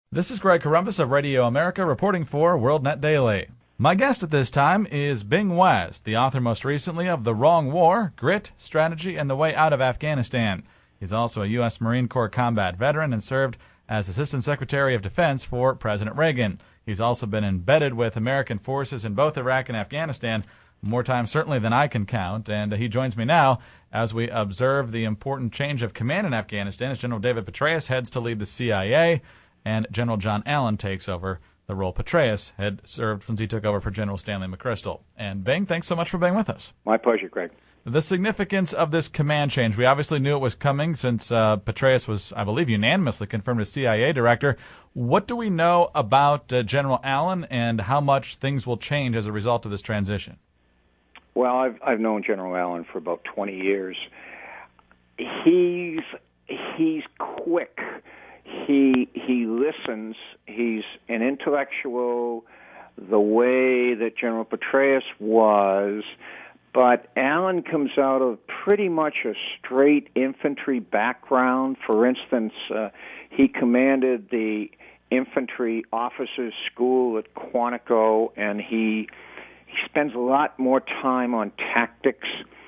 This is Greg Corombos of Radio America reporting for WorldNet Daily. My guest at this time is Bing West, the author most recently of The Wrong War, Grit, Strategy, and the Way Out of Afghanistan. He's also a U.S. Marine Corps combat veteran and served as Assistant Secretary of Defense for President Reagan. He's also been embedded with American forces in both Iraq and Afghanistan, more times certainly than I can count, and he joins me now as we observe the important change of command in Afghanistan as General David Petraeus heads to lead the CIA, and General John Allen takes over the role Petraeus had served since he took over for General Stanley McChrystal. And Bing, thanks so much for being with us. My pleasure, Greg. The significance of this command change, we obviously knew it was coming since Petraeus was, I believe, unanimously confirmed as CIA director. What do we know about General Allen and how much things will change as a result of this transition? Well, I've known General Allen for about 20 years. He's quick. He listens. He's an intellectual the way that General Petraeus was, but Allen comes out of pretty much a straight infantry background. For instance, he commanded the infantry officers' school at Quantico, and he spends a lot more time on tactics,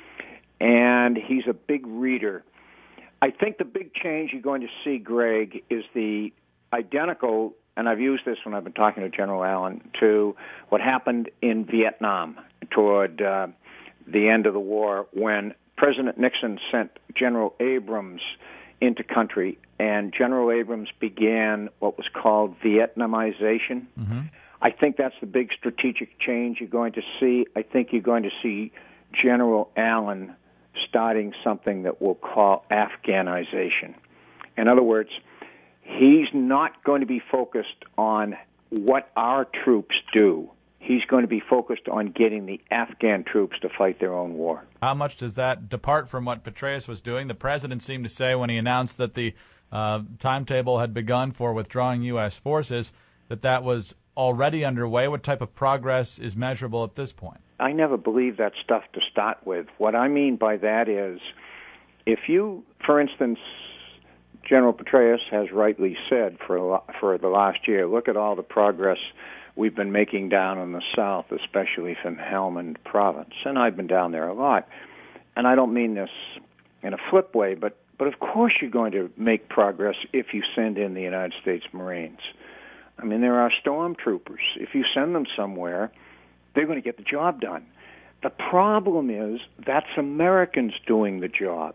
and he's a big reader. I think the big change you're going to see, Greg, is the identical, and I've used this when I've been talking to General Allen, to what happened in Vietnam toward the end of the war when President Nixon sent General Abrams into country, and General Abrams began what was called Vietnamization. Mm-hmm. I think that's the big strategic change you're going to see. I think you're going to see General Allen starting something that we'll call Afghanization. In other words, he's not going to be focused on what our troops do. He's going to be focused on getting the Afghan troops to fight their own war. How much does that depart from what Petraeus was doing? The president seemed to say when he announced that the timetable had begun for withdrawing U.S. forces that was already underway. What type of progress is measurable at this point? I never believed that stuff to start with. What I mean by that is, if you, for instance, General Petraeus has rightly said for the last year, look at all the progress we've been making down in the south, especially from Helmand province. And I've been down there a lot. And I don't mean this in a flip way, but of course you're going to make progress if you send in the United States Marines. I mean, there are stormtroopers. If you send them somewhere, they're going to get the job done. The problem is that's Americans doing the job.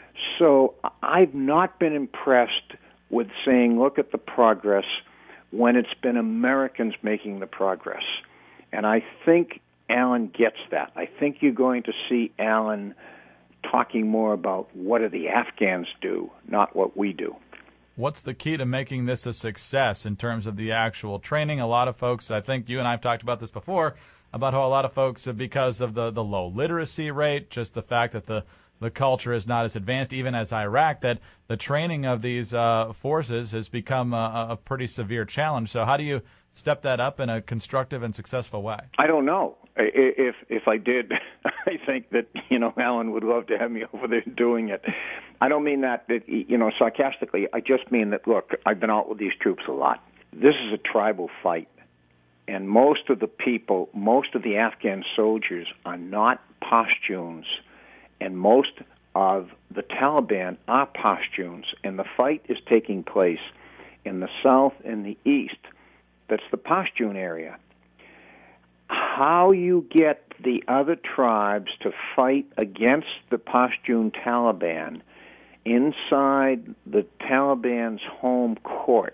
So I've not been impressed with saying, look at the progress, when it's been Americans making the progress. And I think Allen gets that. I think you're going to see Allen talking more about what do the Afghans do, not what we do. What's the key to making this a success in terms of the actual training? A lot of folks, I think you and I have talked about this before, about how a lot of folks, because of the low literacy rate, just the fact that the culture is not as advanced, even as Iraq, that the training of these forces has become a pretty severe challenge. So how do you step that up in a constructive and successful way? I don't know. If I did, I think that, Allen would love to have me over there doing it. I don't mean that sarcastically. I just mean that, look, I've been out with these troops a lot. This is a tribal fight. And most of the Afghan soldiers are not Pashtuns, and most of the Taliban are Pashtuns, and the fight is taking place in the south and the east. That's the Pashtun area. How you get the other tribes to fight against the Pashtun Taliban inside the Taliban's home court,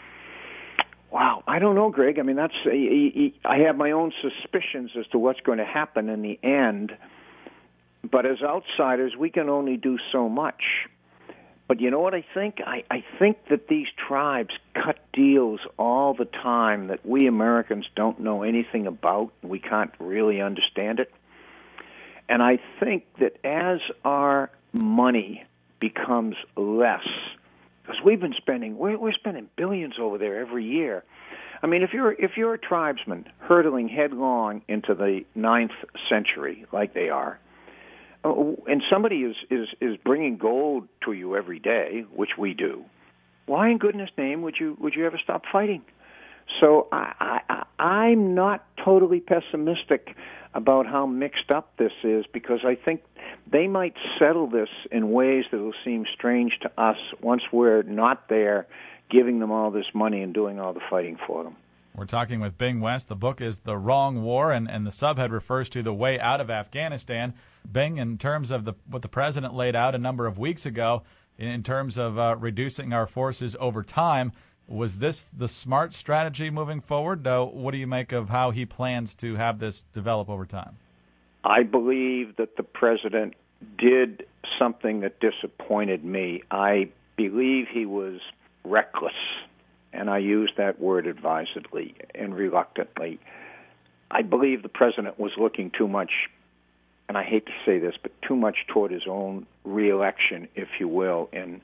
wow, I don't know, Greg. I mean, I have my own suspicions as to what's going to happen in the end. But as outsiders, we can only do so much. But you know what I think? I think that these tribes cut deals all the time that we Americans don't know anything about. We can't really understand it. And I think that as our money becomes less, because we've been spending, we're spending billions over there every year. I mean, if you're a tribesman hurtling headlong into the 9th century like they are, and somebody is bringing gold to you every day, which we do, why in goodness name would you ever stop fighting? So I'm not totally pessimistic about how mixed up this is, because I think they might settle this in ways that will seem strange to us once we're not there giving them all this money and doing all the fighting for them. We're talking with Bing West. The book is The Wrong War, and the subhead refers to the way out of Afghanistan. Bing, in terms of what the president laid out a number of weeks ago, in terms of reducing our forces over time, was this the smart strategy moving forward? What do you make of how he plans to have this develop over time? I believe that the president did something that disappointed me. I believe he was reckless, and I use that word advisedly and reluctantly. I believe the president was looking too much, and I hate to say this, but too much toward his own reelection, if you will, and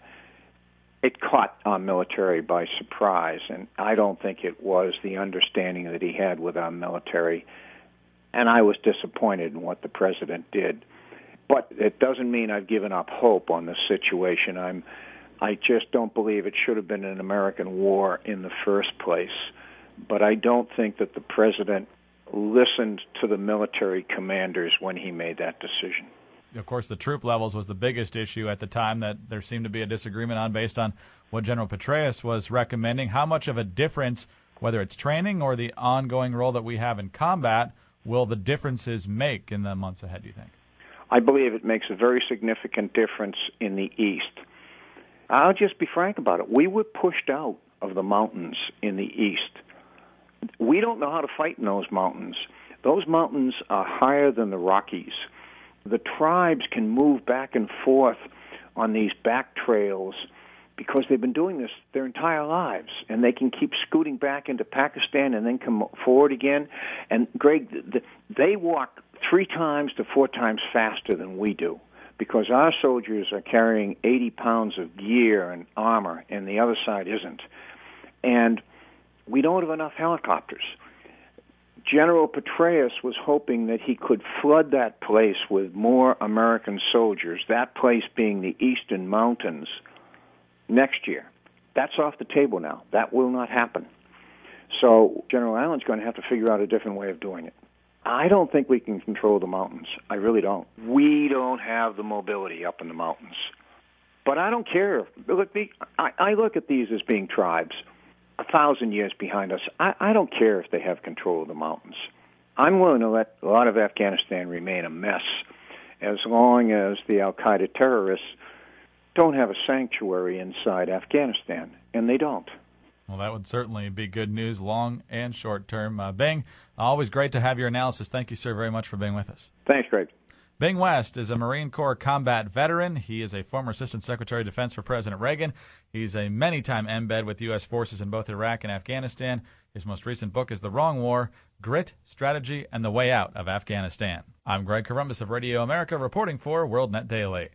it caught our military by surprise, and I don't think it was the understanding that he had with our military, and I was disappointed in what the president did. But it doesn't mean I've given up hope on this situation. I just don't believe it should have been an American war in the first place, but I don't think that the president listened to the military commanders when he made that decision. Of course, the troop levels was the biggest issue at the time that there seemed to be a disagreement on based on what General Petraeus was recommending. How much of a difference, whether it's training or the ongoing role that we have in combat, will the differences make in the months ahead, do you think? I believe it makes a very significant difference in the East. I'll just be frank about it. We were pushed out of the mountains in the East. We don't know how to fight in those mountains. Those mountains are higher than the Rockies. The tribes can move back and forth on these back trails because they've been doing this their entire lives, and they can keep scooting back into Pakistan and then come forward again. And, Greg, they walk 3 times to 4 times faster than we do because our soldiers are carrying 80 pounds of gear and armor, and the other side isn't. And we don't have enough helicopters. General Petraeus was hoping that he could flood that place with more American soldiers, that place being the Eastern Mountains, next year. That's off the table now. That will not happen. So General Allen's going to have to figure out a different way of doing it. I don't think we can control the mountains. I really don't. We don't have the mobility up in the mountains. But I don't care. Look, I look at these as being tribes 1,000 years behind us. I don't care if they have control of the mountains. I'm willing to let a lot of Afghanistan remain a mess as long as the al-Qaeda terrorists don't have a sanctuary inside Afghanistan, and they don't. Well, that would certainly be good news, long and short term. Bing, always great to have your analysis. Thank you, sir, very much for being with us. Thanks, Greg. Bing West is a Marine Corps combat veteran. He is a former Assistant Secretary of Defense for President Reagan. He's a many-time embed with U.S. forces in both Iraq and Afghanistan. His most recent book is The Wrong War, Grit, Strategy, and the Way Out of Afghanistan. I'm Greg Corombos of Radio America, reporting for WorldNet Daily.